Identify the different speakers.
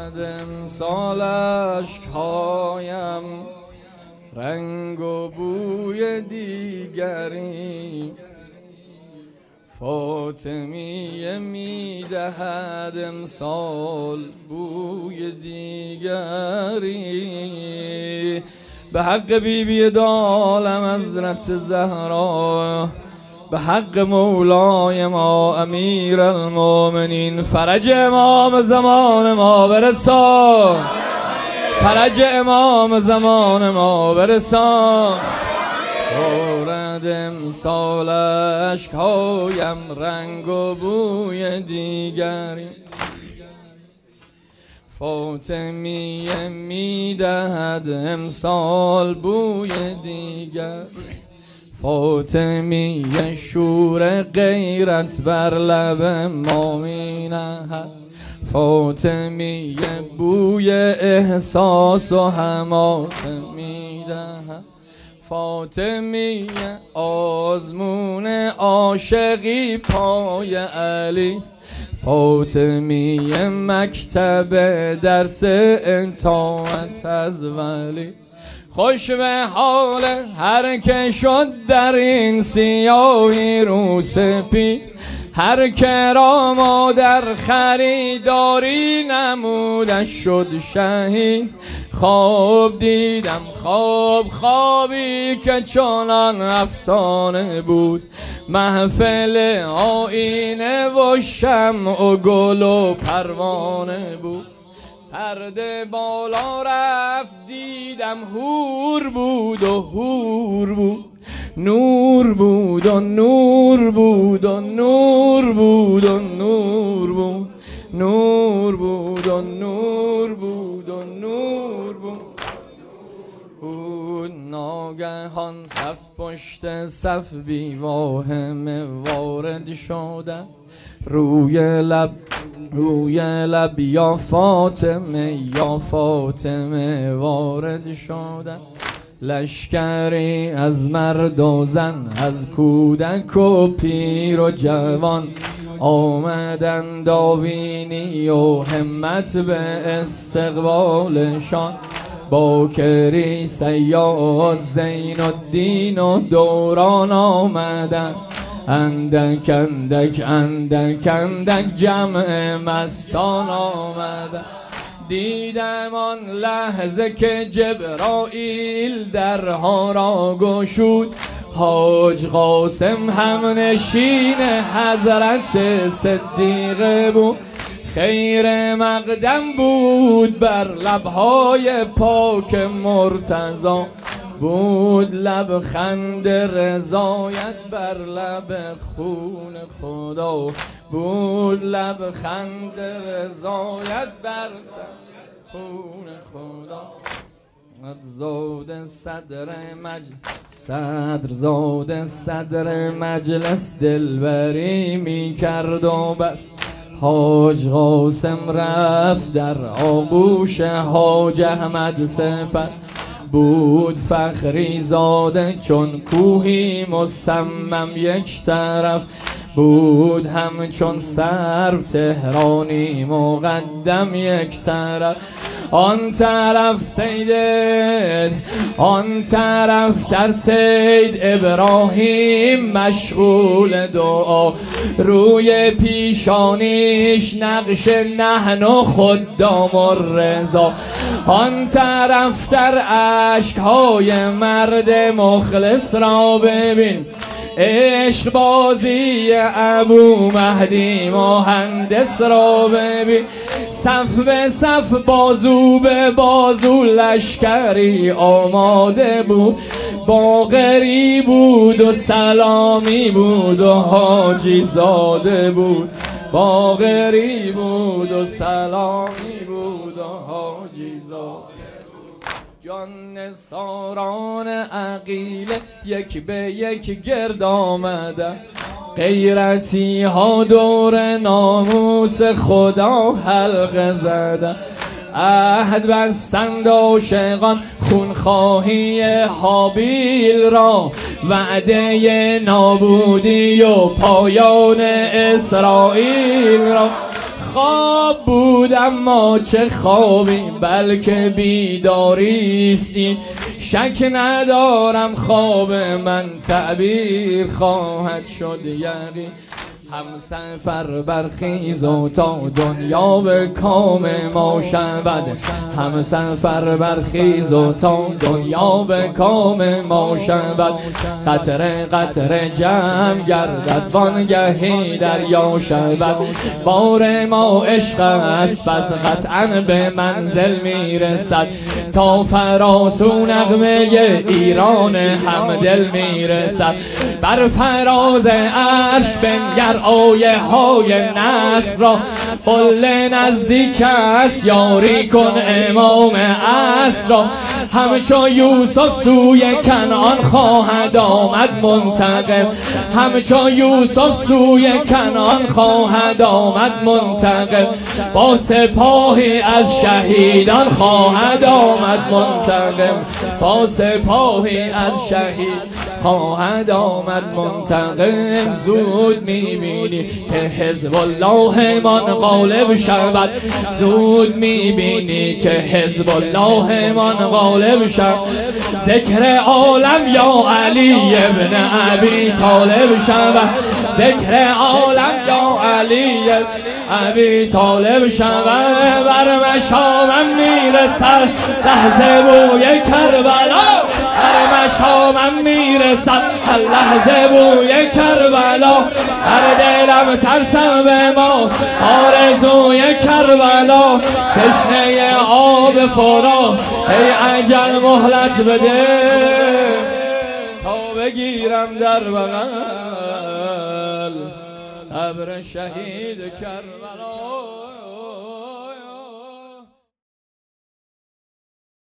Speaker 1: امسال اشک‌هایم رنگ و بوی دیگری، فاطمیه میدهد امسال بوی دیگری. به حق بیبی دو عالم حضرت زهرا، به حق مولای ما امیر المؤمنین، فرج امام زمان ما برسان، فرج امام زمان ما برسان. دارد امسال اشک‌هایم رنگ و بوی دیگری، فاطمیه میدهد امسال بوی دیگر. فاطمیه شور غیرت بر لب ما مینهد، فاطمیه بوی احساس و حماس میدهد. فاطمیه آزمون عاشقی پای علیست، فاطمیه مکتب درس اطاعت از ولی. خوش به حال هر که شد در این سیاهی رو سپید، هر که را ما در خریداری نمودش شد شهید. خواب دیدم خوابی که چنان افسانه بود، محفل آینه و شمع و گل و پروانه بود. پرده بالا رفت دیدم هور بود و هور بود، نور بود و نور بود و نور بود و نور بود، نور بود و نور بود و نور بود. ناگهان صف پشت صف بی واهمه وارد شده، روی لب یا فاطمه وارد شده. لشکری از مرد و زن، از کودک و پیر و جوان، آمدند آوینی و همت به استقبالشان. باکری سیاد زین الدین و دوران آمدند، اندک اندک اندک اندک جمع مستان آمدند. دیدم آن لحظه که جبرائیل درها را گشود، حاج قاسم هم نشین حضرت صدیقه بود. خیر مقدم بود بر لبهای پاک مرتضی، بود لبخند رضایت بر لب خون خدا، بود لبخند رضایت بر خون خدا. صدر مجلس دلبری می کرد و بس. حاج قاسم رفت در آغوش حاج احمد سپس، بود فخری زاده چون کوهی مصمم یک طرف، بود همچون سرو تهرانی مقدم یک طرف. آن طرف در سید ابراهیم مشغول دعا، روی پیشانیش نقش نحن خدام الرضا. آن طرف در اشک‌های مرد مخلص را ببین، عشق بازی ابو مهدی مهندس را ببین. صف به صف بازو به بازو لشکری آماده بود، باقری بود و سلامی بود و حاجی زاده بود، باقری بود و سلامی بود و حاجی زاده. جان نثاران عقیله یک به یک گرد آمده، غیرتی ها دور ناموس خدا حلقه زده. عهد بستند عاشقان خونخواهی هابیل را، وعده نابودی و پایان اسرائیل را. خواب بود اما چه خوابی، بلکه بیداریست این، شک ندارم خواب من تعبیر خواهد شد یقین. همسفر برخیز و تا دنیا به کام ما شود، همسفر برخیز و تا دنیا به کام ما شود. قطره قطره جمع گردد وانگهی دریا شود، بار ما عشق است پس قطعا به منزل میرسد، تا فراسو نغمه ایران همدل میرسد. بر فراز عرش بنگر آیه های نصر را، قل نزدیک است یاری کن امام عصر را. همچو یوسف سوی کنعان خواهد آمد منتقم، همچو یوسف سوی کنعان خواهد آمد منتقم، با سپاهی از شهیدان خواهد آمد منتقم، با سپاهی از شهید خواهد آمد منتقم. زود میبینی که حزب الله من غالب شود، زود میبینی که حزب الله من غالب شود. ذکر عالم یا علی ابن ابی طالب شود، ذکر عالم یا علی ابی طالب شود. بر مشامم میرسد لحظه بوی کربلا، بر مشامم میرسد لحظه بوی کربلا. هر دلم ترسم به ما آرزوی کربلا، تشنه آب فرا ای اجل مهلت بده، تا بگیرم در بغل قبر شهید کربلا.